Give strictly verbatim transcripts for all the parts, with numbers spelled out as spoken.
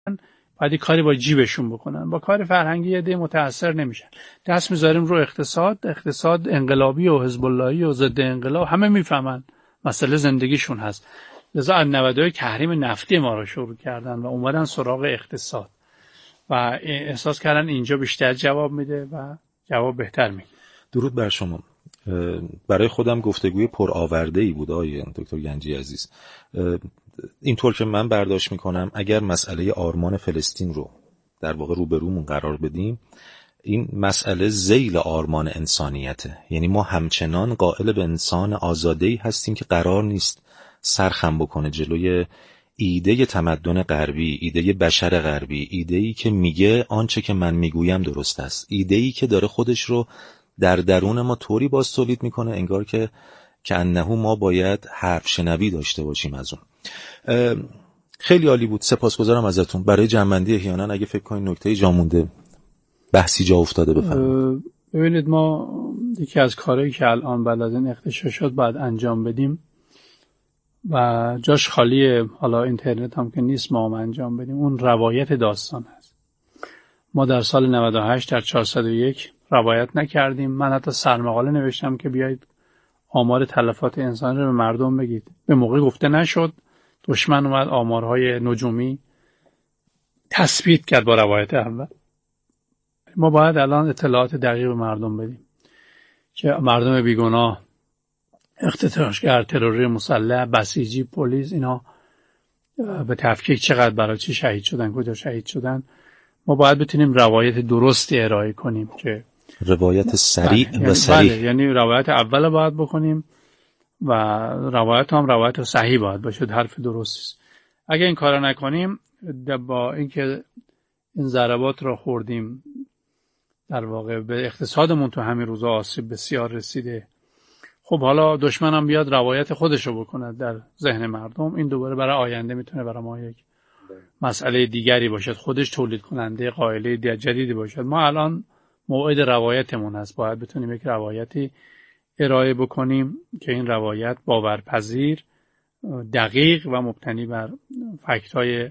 باید کاری با جیبشون بکنن. با کار فرهنگی یه عده متاثر نمیشن. دست میذاریم رو اقتصاد، اقتصاد انقلابی و حزب اللهی و ضد انقلاب، همه میفهمن مسئله زندگیشون هست. لذا از نود و یک تحریم نفتی ما رو شروع کردن و اومدن سراغ اقتصاد و احساس کردن اینجا بیشتر جواب میده و جواب بهتر میده. درود بر شما. برای خودم گفتگوی پرآورده‌ای بود آقای دکتر گنجی عزیز. اینطور که من برداشت میکنم اگر مسئله آرمان فلسطین رو در واقع روبرومون قرار بدیم، این مسئله ذیل آرمان انسانیته. یعنی ما همچنان قائل به انسان آزاده‌ای هستیم که قرار نیست سرخم بکنه جلوی ایده تمدن غربی، ایده بشر غربی، ایده‌ای که میگه آنچه که من میگویم درست است، ایده‌ای که داره خودش رو در درون ما طوری باز تولید میکنه انگار که که انه ما باید حرف شنوی داشته باشیم از اون. خیلی عالی بود، سپاسگزارم ازتون. برای جنبندی احیانا اگه فکر کنین نکته جا مونده، بحثی جا افتاده بفرمایید. ببینید ما یکی از کارهایی که الان بعد از این اغتشاشات باید انجام بدیم و جاش خالیه، حالا اینترنت هم که نیست ما هم انجام بدیم، اون روایت داستان هست. ما در سال نود و هشت در چهارصد و یک روایت نکردیم. من حتی سرمقاله نوشتم که بیایید آمار تلفات انسانی رو به مردم بگید. به موقع گفته نشد. دشمن اومد آمارهای نجومی تثبیت کرد با روایت اول. ما باید الان اطلاعات دقیق به مردم بدیم که مردم بیگناه، اغتشاشگر، تروری مسلح، بسیجی، پلیس، اینا به تفکیک چقدر برای چی شهید شدن، کجا شهید شدن. ما باید بتونیم روایت درستی ارائه کنیم که روایت سریع و یعنی صریح. بله، یعنی روایت اول باید بکنیم و روایت هم روایت صحیح باید باشه، حرف درستی. اگه این کارا نکنیم، با اینکه این ضربات را خوردیم، در واقع به اقتصادمون تو همین روزا آسیب بسیار رسیده. خب حالا دشمن هم بیاد روایت خودشو بکنه در ذهن مردم، این دوباره برای آینده میتونه برای ما یک مسئله دیگری باشد، خودش تولید کننده قائله جدیدی باشد. ما الان موعد روایتمون هست، باید بتونیم یک روایتی ارائه بکنیم که این روایت باورپذیر، دقیق و مبتنی بر فکت‌های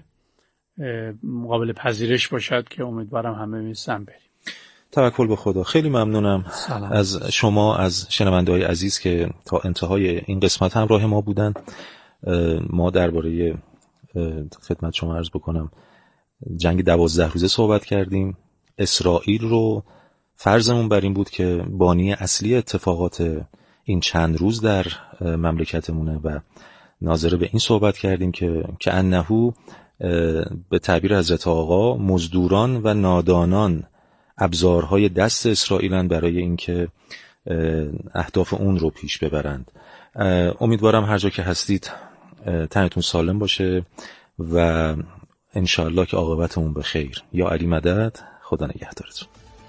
قابل پذیرش باشد که امیدوارم همه میسن بریم. توکل به خدا. خیلی ممنونم سلام. از شما، از شنونده‌های عزیز که تا انتهای این قسمت همراه ما بودن. ما درباره خدمت شما عرض بکنم جنگ دوازده روزه صحبت کردیم. اسرائیل رو فرضمون بر این بود که بانی اصلی اتفاقات این چند روز در مملکتمونه و ناظر به این صحبت کردیم که که انهو به تعبیر حضرت آقا مزدوران و نادانان ابزارهای دست اسرائیلن برای اینکه اهداف اون رو پیش ببرند. امیدوارم هر جا که هستید تنتون سالم باشه و انشاءالله که عاقبتمون به خیر. یا علی مدد. خدا نگهدارتون.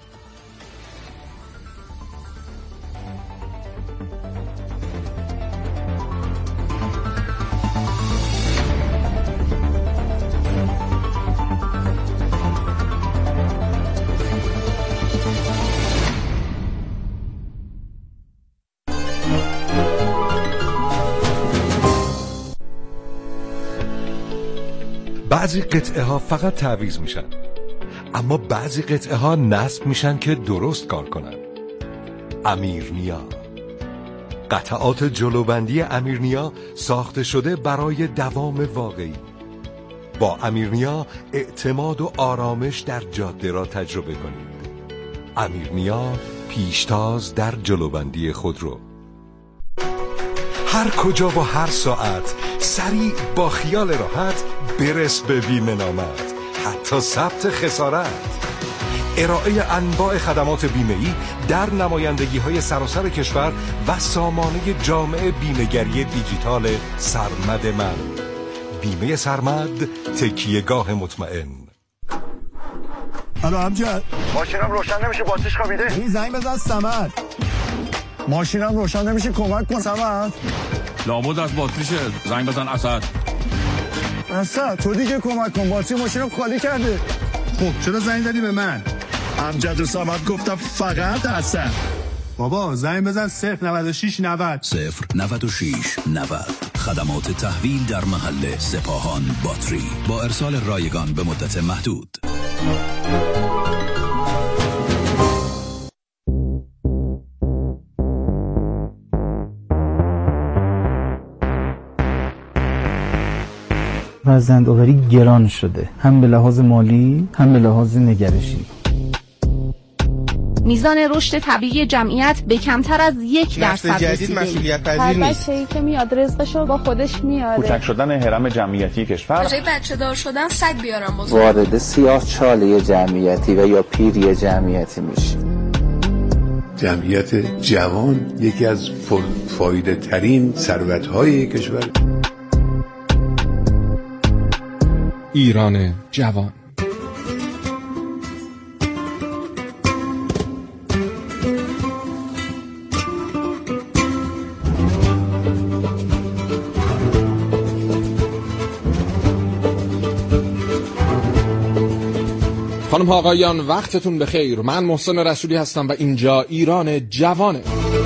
بعضی قطعه ها فقط تعویض میشن، اما بعضی قطعه ها نصب میشن که درست کار کنن. امیرنیا، قطعات جلوبندی امیرنیا ساخته شده برای دوام واقعی. با امیرنیا اعتماد و آرامش در جاده را تجربه کنید. امیرنیا، پیشتاز در جلوبندی خودرو. هر کجا و هر ساعت سریع با خیال راحت برس به بیمه نامت، حتی ثبت خسارت. ارائه انواع خدمات بیمه‌ای در نمایندگی‌های سراسر کشور و سامانه جامع بیمه‌گری دیجیتال سرمد من. بیمه سرمد، تکیهگاه مطمئن. الو امجد، ماشینم روشن نمیشه، باتریش خوابیده. این زنگ بزن صمد. ماشینم روشن نمیشه، کمک کن صمد. لابد از باتریشه، زنگ بزن اسد. اسد تو دیگه کمک کن، باتری ماشینم خالی کرده. خب چرا زنگ زدی به من؟ امجد و صمد گفتم فقط اسد. بابا زنگ بزن صفر نود و شش نود صفر نود و شش نود. خدمات تحویل در محل سپاهان باتری با ارسال رایگان به مدت محدود. فرزندآوری گران شده، هم به لحاظ مالی هم به لحاظ نگرشی. میزان رشد طبیعی جمعیت به کمتر از یک درصد رسیده. مسئولیت پذیر نیست. هر بچه‌ای که میاد رزقشو با خودش میاره. کوچک شدن هرم جمعیتی کشور. به جای بچه دار شدن سگ بیارم بزرگ. وارد سیاه چاله جمعیتی و یا پیری جمعیتی میشه. جمعیت جوان یکی از فایده ترین ثروت‌های کشور. ایران جوان. خانم ها آقایان وقتتون بخیر. من محسن رسولی هستم و اینجا ایران جوانه.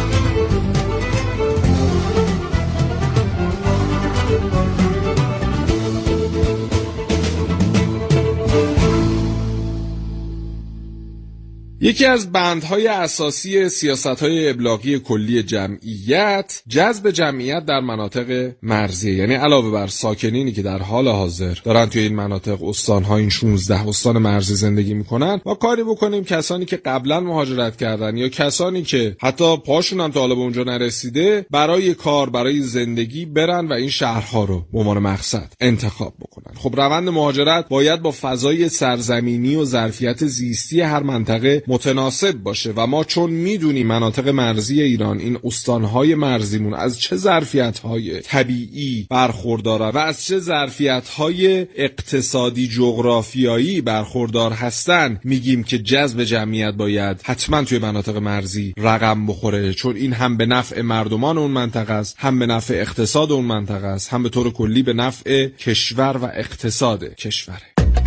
یکی از بندهای اساسی سیاست‌های ابلاغی کلی جمعیت جذب جمعیت در مناطق مرزی، یعنی علاوه بر ساکنینی که در حال حاضر دارن توی این مناطق استان‌ها، این شانزده استان مرزی زندگی میکنن، ما کاری بکنیم کسانی که قبلا مهاجرت کردن یا کسانی که حتی پاشون هم تا حالا به اونجا نرسیده برای کار، برای زندگی برن و این شهرها رو به عنوان مقصد انتخاب بکنن. خب روند مهاجرت باید با فضای سرزمینی و ظرفیت زیستی هر منطقه متناسب باشه و ما چون میدونیم مناطق مرزی ایران، این استانهای مرزیمون از چه ظرفیت‌های طبیعی برخوردارن و از چه ظرفیت‌های اقتصادی جغرافیایی برخوردار هستن، میگیم که جذب جمعیت باید حتما توی مناطق مرزی رقم بخوره، چون این هم به نفع مردمان اون منطقه است، هم به نفع اقتصاد اون منطقه است، هم به طور کلی به نفع کشور و اقتصاد کشوره.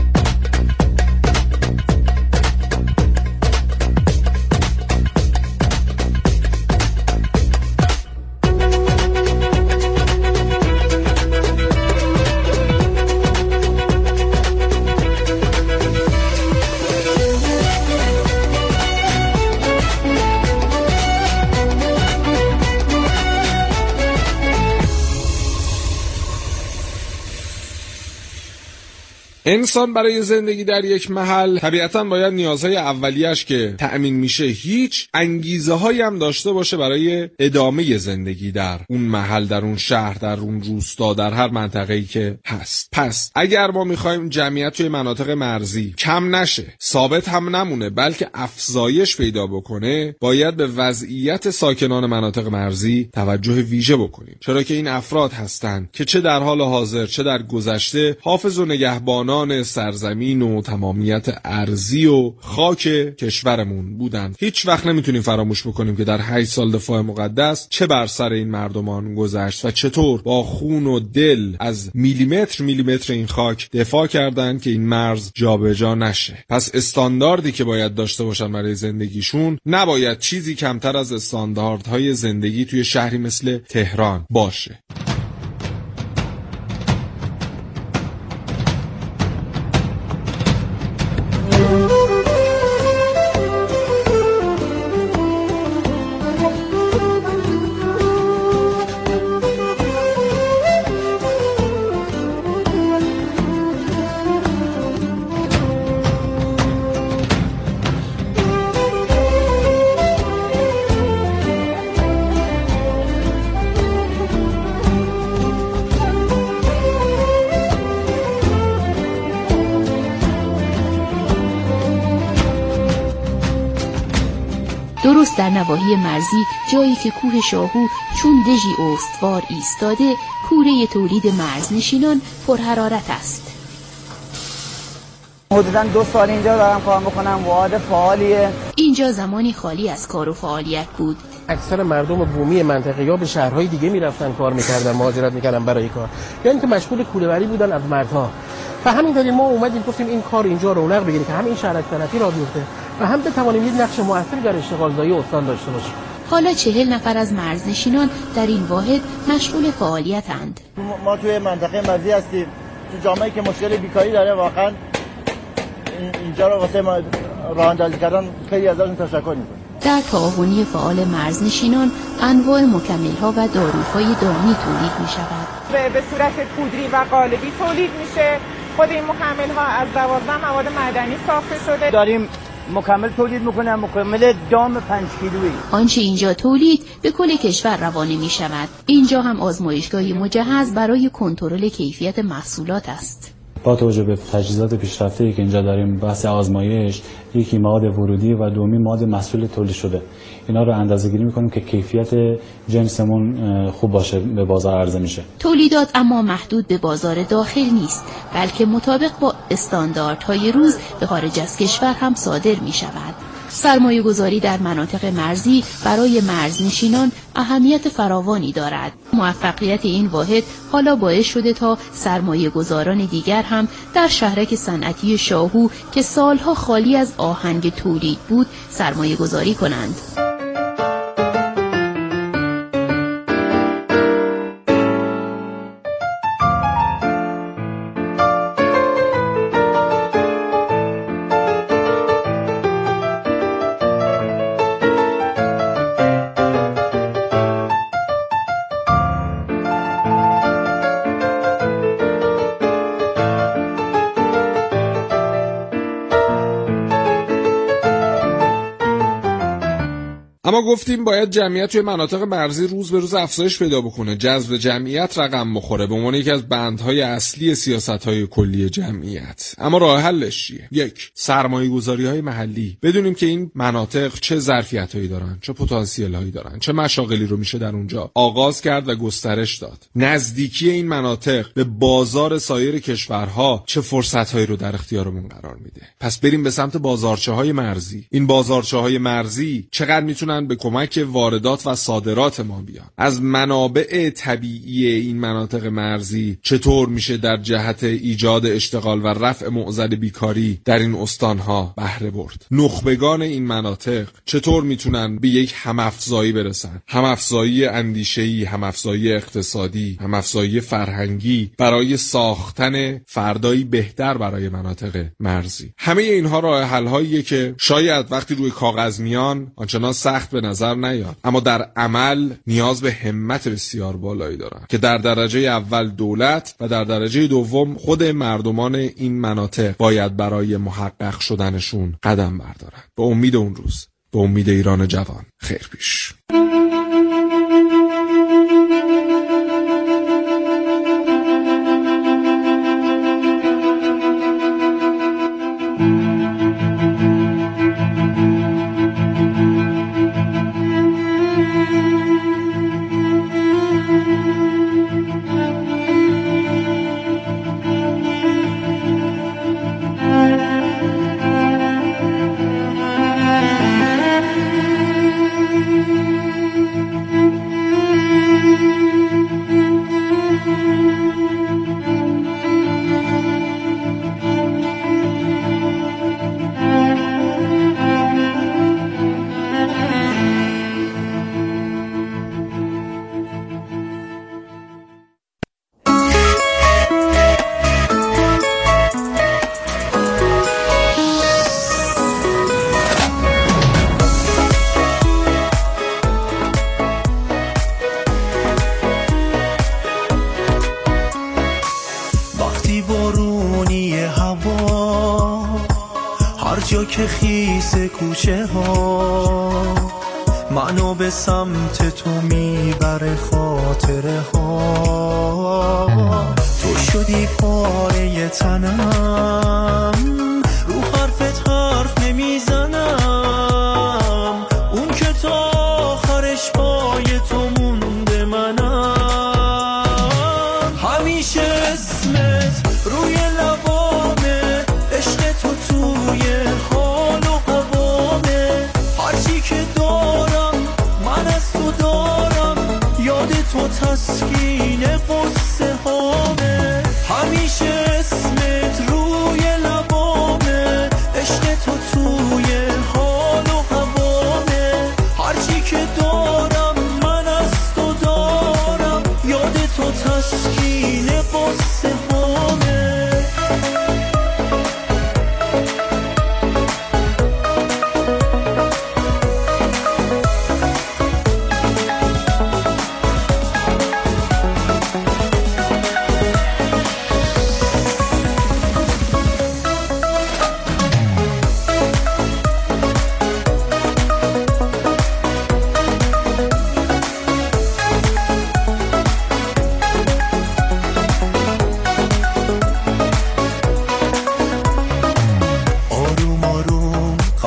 انسان برای زندگی در یک محل طبیعتاً باید نیازهای اولیه‌اش که تأمین میشه هیچ انگیزه هایی هم داشته باشه برای ادامه زندگی در اون محل، در اون شهر، در اون روستا، در هر منطقه‌ای که هست. پس اگر ما میخوایم جمعیت توی مناطق مرزی کم نشه، ثابت هم نمونه، بلکه افزایش پیدا بکنه، باید به وضعیت ساکنان مناطق مرزی توجه ویژه بکنیم، چرا که این افراد هستند که چه در حال حاضر چه در گذشته حافظ و نگهبانان سرزمین و تمامیت ارضی و خاک کشورمون بودند. هیچ وقت نمیتونیم فراموش بکنیم که در هشت سال دفاع مقدس چه بر سر این مردمان گذشت و چطور با خون و دل از میلیمتر میلیمتر این خاک دفاع کردند که این مرز جابجا نشه. پس استانداردی که باید داشته باشن برای زندگیشون نباید چیزی کمتر از استانداردهای زندگی توی شهری مثل تهران باشه. درست در نواحی مرزی، جایی که کوه شاهو چون دژی استوار ایستاده، کوره تولید مرزنشینان پرحرارت است. حدوداً دو سال اینجا دارم کار میکنم، واد فعالیه. اینجا زمانی خالی از کار و فعالیت بود. اکثر مردم بومی منطقه یا به شهرهای دیگه میرفتن کار میکردن، مهاجرت میکردن برای کار، یا اینکه مشغول کوله‌بری بودن از مردها. و همین دلیل ما اومدیم گفتیم این کار اینجا رونق بگیره که هم این شهرک صنعتی را بیفته و هم بتوانیم یک نقش مؤثری در اشتغالزایی استان داشته باشیم. حالا چهل نفر از مرزنشینان در این واحد مشغول فعالیتند. ما توی منطقه مرزی هستیم، تو جامعه‌ای که مشکل بیکاری داره. واقعا اینجا رو واسه ما راه اندازی کردن خیلی ازشون تشکر می‌کنم. در تعاونی فعال مرزنشینان انواع مکمل‌ها و داروهای دامی تولید می‌شود. به صورت پودری و قالبی تولید میشه. خود این مکمل‌ها از دوازده مواد معدنی ساخته شده. داریم مکمل تولید میکنم، مکمل دام پنج کیلویی. آنچه اینجا تولید به کل کشور روانه می شود. اینجا هم آزمایشگاهی مجهز برای کنترل کیفیت محصولات است. با توجه به تجهیزات پیشرفته‌ای که اینجا داریم، بحث آزمایش، یکی مواد ورودی و دومی مواد محصول تولید شده، اینا رو اندازه‌گیری می‌کنیم که کیفیت جنسمون خوب باشه، به بازار عرضه میشه. تولیدات اما محدود به بازار داخل نیست، بلکه مطابق با استانداردهای روز به خارج از کشور هم صادر می‌شود. سرمایه گذاری در مناطق مرزی برای مرزنشینان اهمیت فراوانی دارد. موفقیت این واحد حالا باعث شده تا سرمایه گذاران دیگر هم در شهرک صنعتی شاهو که سالها خالی از آهنگ تولید بود سرمایه گذاری کنند. اما گفتیم باید جمعیت توی مناطق مرزی روز به روز افزایش پیدا بکنه، جذب جمعیت رقم بخوره به عنوان یکی از بندهای اصلی سیاست‌های کلی جمعیت. اما راه حلش چیه؟ یک، سرمایه‌گذاری‌های محلی. بدونیم که این مناطق چه ظرفیت‌هایی دارن، چه پتانسیل‌هایی دارن، چه مشاغلی رو میشه در اونجا آغاز کرد و گسترش داد. نزدیکی این مناطق به بازار سایر کشورها چه فرصت‌هایی رو در اختیارمون قرار میده. پس بریم به سمت بازارچه‌های مرزی. این بازارچه‌های مرزی چقدر میتونن به کمک واردات و صادرات ما بیان؟ از منابع طبیعی این مناطق مرزی چطور میشه در جهت ایجاد اشتغال و رفع معضل بیکاری در این استانها بهره برد؟ نخبگان این مناطق چطور میتونن به یک همافزایی برسن؟ همافزایی اندیشه‌ای، همافزایی اقتصادی، همافزایی فرهنگی برای ساختن فردایی بهتر برای مناطق مرزی. همه اینها راه حل‌هاییه که شاید وقتی روی کاغذ میان آنچنان سخت به نظر نیاد، اما در عمل نیاز به همت بسیار بالایی دارن که در درجه اول دولت و در درجه دوم خود مردمان این مناطق باید برای محقق شدنشون قدم بردارن. به امید اون روز، به امید ایران جوان. خیر پیش. که خیس کوچه ها منو به سمت تو میبره خاطره ها، تو شدی پاره تنم، رو حرفت حرف نمیزنم، اون که تا آخرش پای تو مونده منم، همیشه اسمت روی لبامه، عشق تو توی حال و قوامه، هرچی که دارم من از تو دارم، یاد تو تسکین قصه هامه، همیشه اسمت روی لبامه.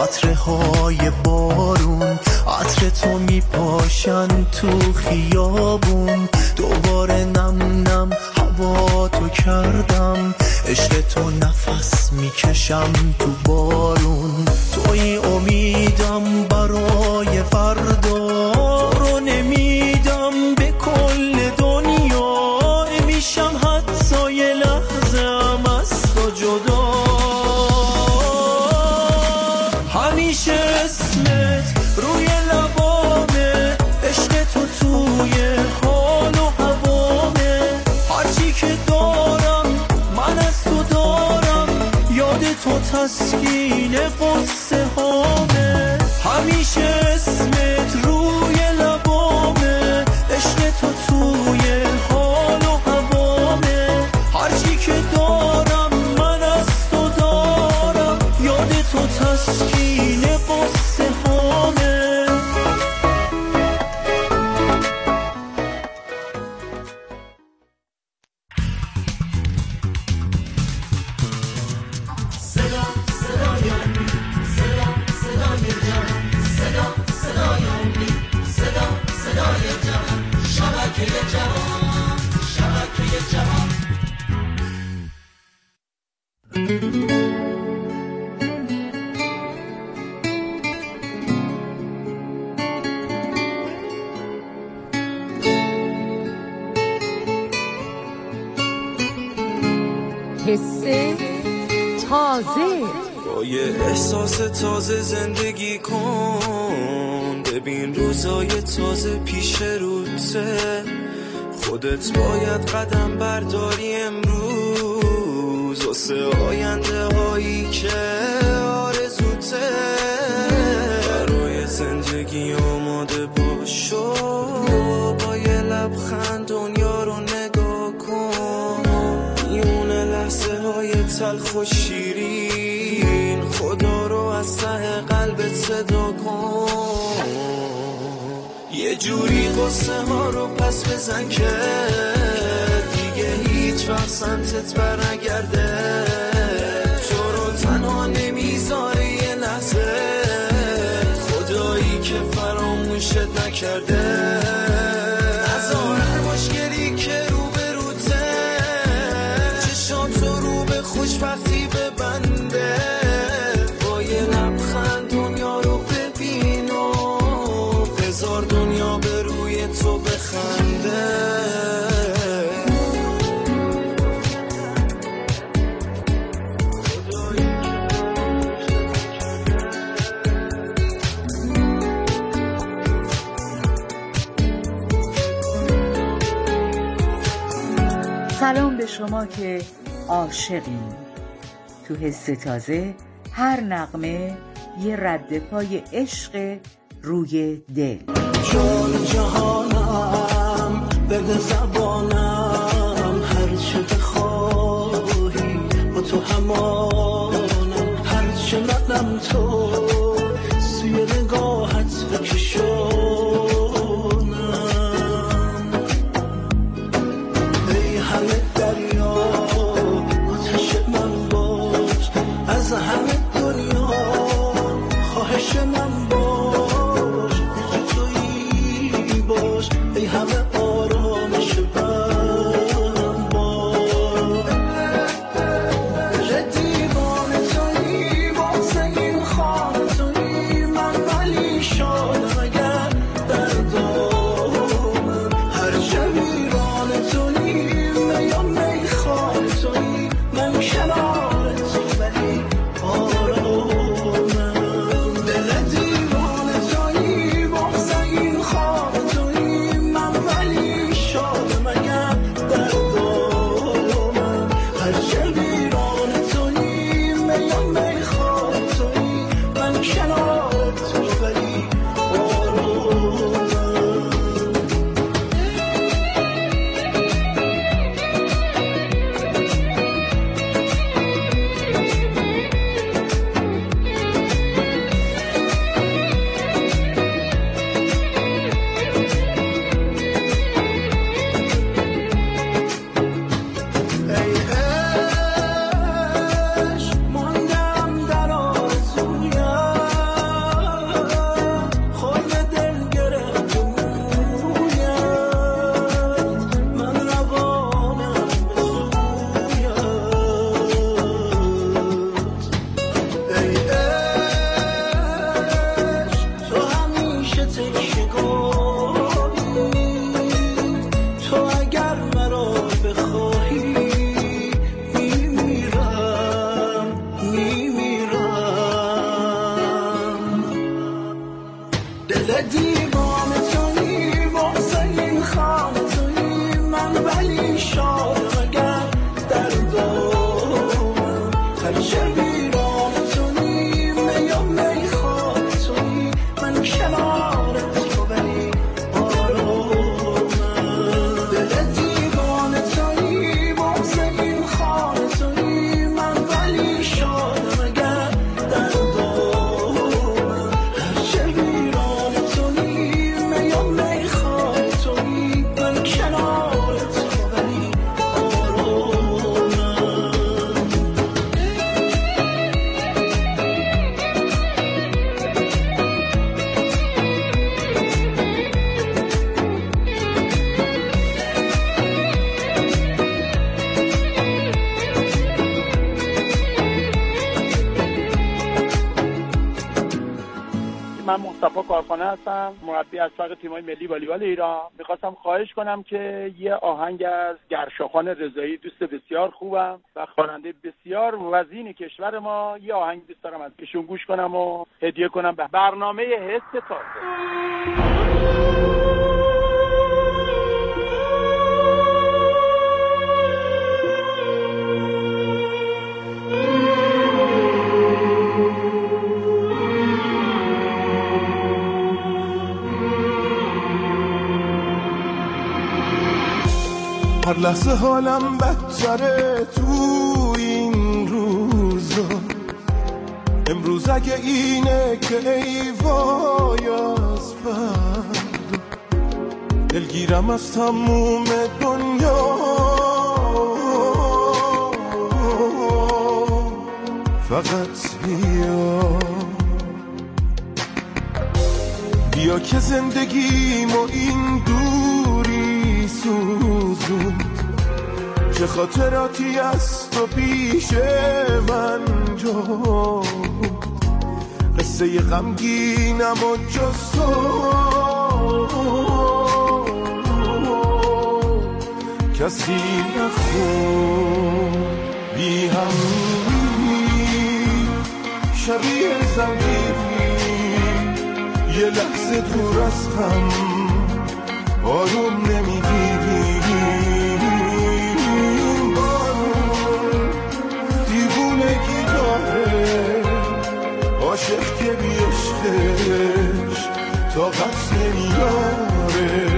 قطره های بارون عطر تو میپاشن تو خیابون دوباره نم نم هوا تو کردم عشق تو نفس میکشم تو بارون توی امیدم برای فردا تو رو نمیدم به کل دنیا نمیشم حتی یه لحظه هم از تو جدا همیشه اسمت روی لبامه عشق تو توی حال و هوامه هرچی که دارم من از تو دارم یاد تو تسکین قصه هامه همیشه اسمت روی لبامه عشق تو توی حال و هوامه هرچی که دارم من از تو دارم یاد تو تسکین قصه هامه حس تازه با یه احساس تازه زندگی کن ببین روزای تازه پیش روته خودت باید قدم برداری امروز واسه آینده هایی که آرزوته برای زندگی آماده باشو با یه لبخند دنیا رو نگاه کن میونه لحظه های تلخ و شیرین خدا رو از ته قلبت صدا کن یه جوری قصه ها رو پس بزن که دیگه هیچ وقت سمتت برنگرده تو رو تنها نمیذاره یه لحظه خدایی که فراموشت نکرده نذار هر مشکلی که رو به روته چشاتو رو به خوشبختی ببنده با یه لبخند دنیا رو ببین و بذار دنیا به روی تو بخنده سلام به شما که عاشقین. تو حس تازه هر نغمه یه رد پای عشق روی دل. جان جهانم بده زبانم هر چه بخواهی با تو همانم هر چه ندم تو سوی نگاهت بکشانم ای همه دریا آتش من باش از همه دنیا خواهش من باش تویی باش ای همه آرامش من باش دیوانه تویی واسه این خانه تویی من ولی شادم اگر دل دیوانه تویی واسه این خانه تویی من ولی شادم اگر در دامم هرچه ویرانه تویی میام میخواد تویی من کنارت تو ولی آرامم دل دیوانه تویی واسه این خانه تویی من ولی شادم اگر در دامم هرچه ویرانه تویی میام میخواد تویی من کنارت تو ولی من مصطفی کارخانه هستم، مربی اسبق تیم‌های ملی والیبال ایران. می‌خواستم خواهش کنم که یه آهنگ از گرشاخان رضایی، دوست بسیار خوبم و خواننده بسیار وزین کشور ما، یه آهنگ دوست دارم از ایشون گوش کنم و هدیه کنم به برنامه حس تازه. هر لحظه حالم بدتره تو این روزا، امروز اگه اینه که ای وای از فردا، دلگیرم از تموم دنیا، فقط بیا بیا که زندگیم و این دوری سوزون، چه خاطراتی از تو پیش من جا، قصه غمگینم و جز تو کسی نخون، بی هم شبیه زنگیری، یه لحظه دور از هم آروم نمیگیری، دیوونگی داره عاشق که بی عشقش طاقت نمیاره.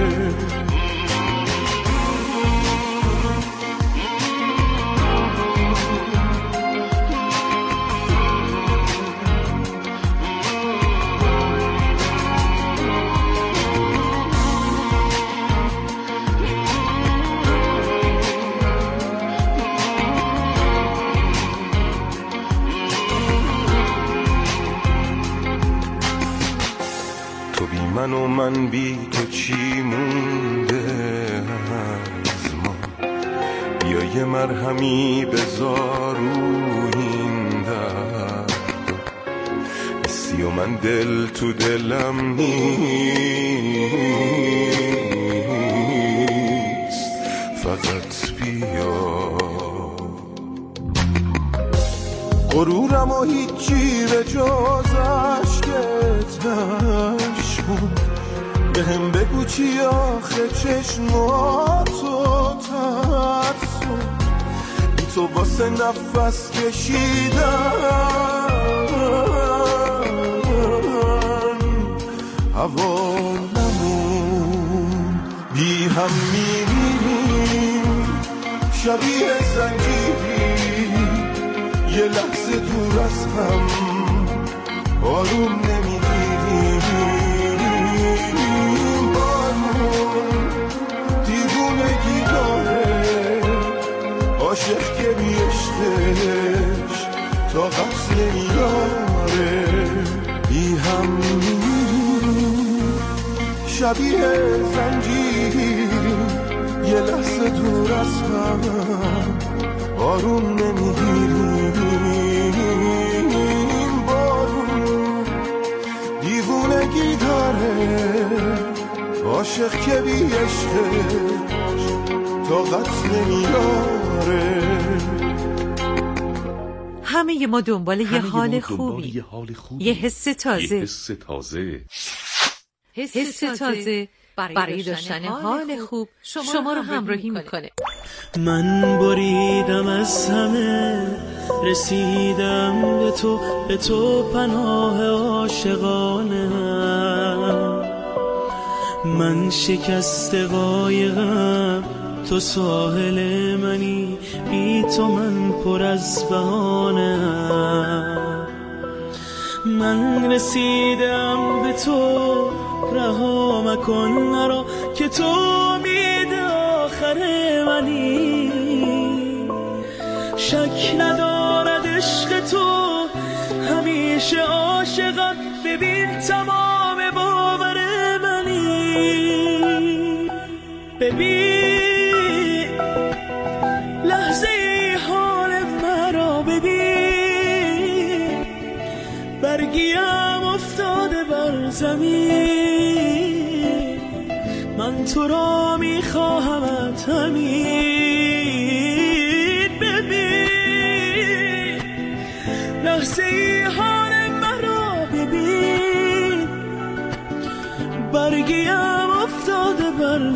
من و من بی تو چی مونده از ما، بیا یه مرهمی بذار رو این درد، سی و من دل تو دلم نیست، فقط بیا غرورم و هیچی به جز عشقت نشمون، به هم بگو چی آخه چشماتو ترسون، بی تو واسه نفس کشیدن هوا نمون، بی هم میمیریم شبیه زنجیری، یه لحظه دور از هم آروم نمیگیریم، بارون دیوونگی داره عاشق که بی عشقش طاقت نمیاره، بی هم میمیریم شبیه زنجیری، یه لحظه دور از هم آروم نمیگیریم، بارون دیوونگی داره عاشق که بی عشقش طاقت نمیاره. همه ما دنبال یه حال خوبی، یه حس تازه. یه حس تازه. حس تازه برای داشتن حال خوب شما رو همراهی میکنه. من بریدم از همه، رسیدم به تو، به تو پناه عاشقانه. من شکست قایقم، تو ساحل منی، بی تو من پر از بهانه. من رسیدم به تو، رها مکن مرا که تو امید آخر منی. شک ندارد عشق تو، همیشه عاشقم، ببین تمام باور منی. ببین لحظه حال مرا، ببین برگیم افتاده بر زمین. من تو را میخواهمت همین. ببین لحظه حال مرا، ببین برگیم افتاده بر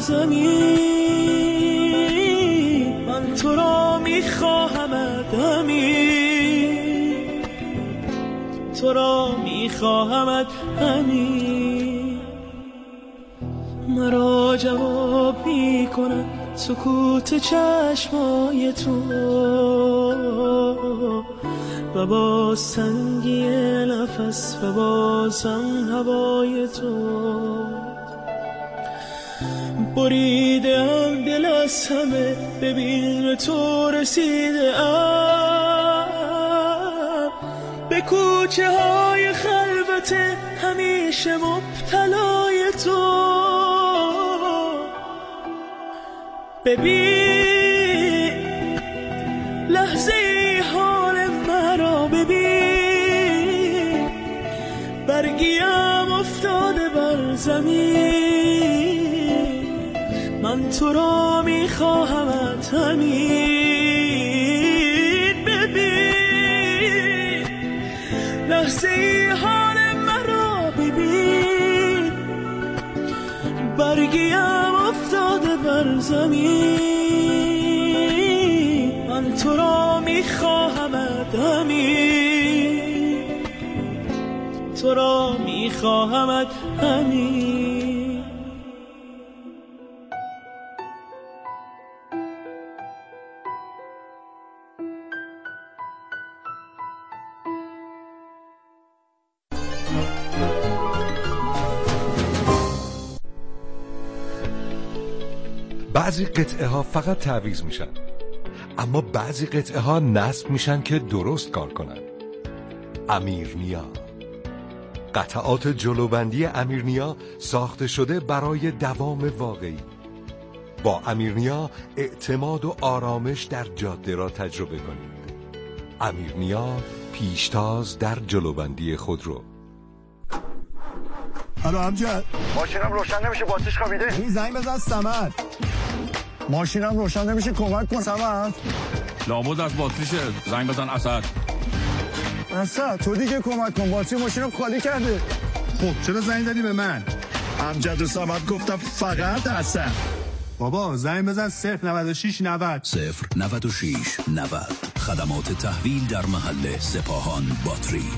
زمین. من تو را میخواهمت همین، تو را میخواهمت همین. مرا جواب میکنه سکوت چشمای تو و با سنگی نفس و بازم هوای تو. بریدم دل از همه، ببین به تو رسیده ام. به کوچه های خلوت همیشه مبتلای تو. ببین لحظه حال مرا، ببین برگیم افتاده بر زمین. من تو را میخواهمت همین. ببین لحظه حال مرا، ببین برگیم افتاده بر زمین. من تو را میخواهمت همین، تو را میخواهمت همین. بعضی قطعه ها فقط تعویض میشن، اما بعضی قطعه ها نصب میشن که درست کار کنن. امیرنیا، قطعات جلوبندی امیرنیا ساخته شده برای دوام واقعی. با امیرنیا اعتماد و آرامش در جاده را تجربه کنید. امیرنیا، پیشتاز در جلوبندی خودرو. الو امجد، ماشینم روشن نمیشه، باتریش خوابیده. این زنگ بزن صمد. ماشینم روشن نمیشه، کمک کن صمد. لابد از باتریشه، زنگ بزن اسد. اسد تو دیگه کمک کن، باتری ماشینم خالی کرده. خب چرا زنگ زدی به من؟ امجد و صمد گفتم فقط اسد. بابا زنگ بزن صفر نود و شش نود صفر نود و شش نود. خدمات تحویل در محل سپاهان باتری.